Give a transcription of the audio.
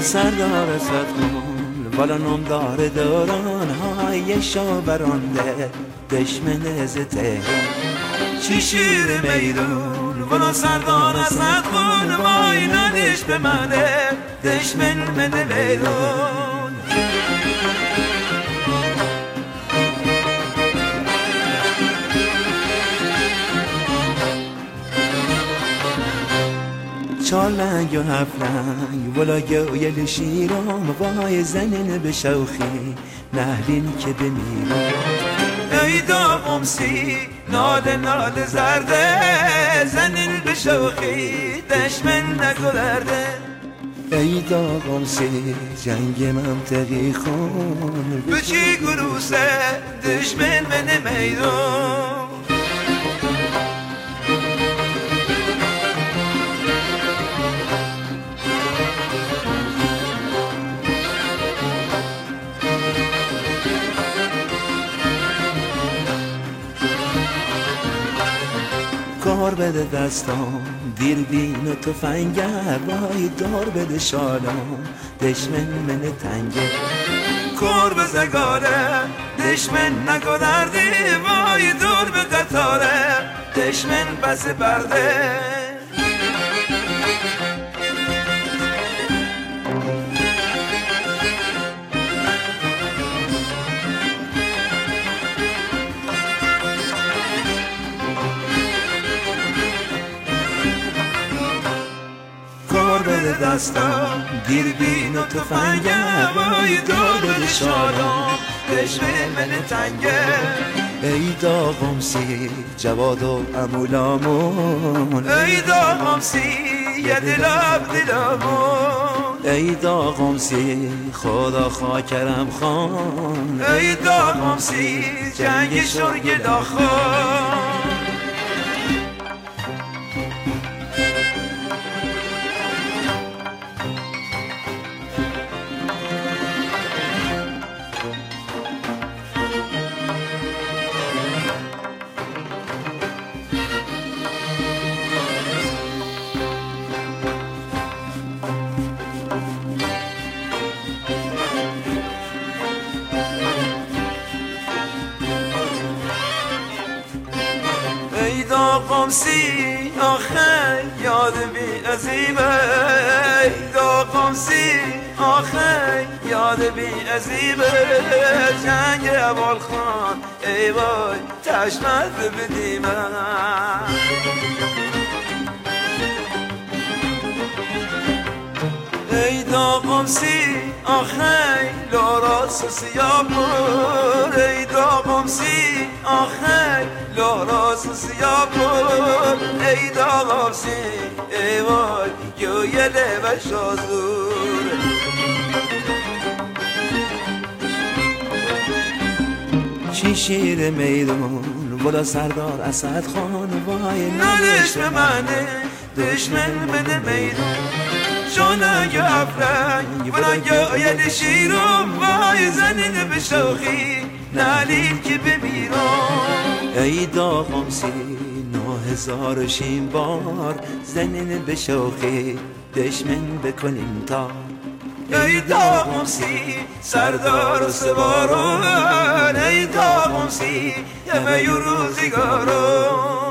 سردار صدخون والا نمدار دوران های شاورانده دشمن از تهران چی شیر میدون والا سردار صدخون وای ندش به منه دشمن من میدون چالنگ و هفلنگ ولا گویل شیرام وای زنین به شوخی نهلین که بمیرم ای داغمسی ناله ناله زرده زنین به شوخی دشمن نگذرده ای داغمسی جنگ منطقی خون به چی گروسه دشمن من میدون کار بده دستام دیر بین و تفنگر وای دار بده شالام دشمن من تنگه کار به زگاره دشمن نگذردی وای دور به قطاره دشمن بس برده دستم دیر بین و تفنگر وای دار بده شالام دشمن من تنگه ای داغمسی جواد و امولامون ای داغمسی یه دلم دلمون ای داغمسی خدا خاکرم خان ای داغمسی جنگ شرگ داخان داغمسی آخه یاد بی عزیبه داغمسی آخه یاد بی عزیبه جنگ اول خان ای وای تشمت بدیمه ای داغمسی آخه لوراس سیابور ای داغمسی آخه لوراس سیابور ای داغمسی ای وای گویه لبه شازور چی شیر میدون ولا سردار اسد خان وای ندش به منه دشمن بده میدون جانگ افرنگ ولا گویل شیرم وای زنین به شوخی نلیل که بمیرم ای داغمسی 9000 شیم بار زنین به شوخی دشمن بکنیم تا ای داغمسی سردار و سواران ای داغمسی یه روزگاران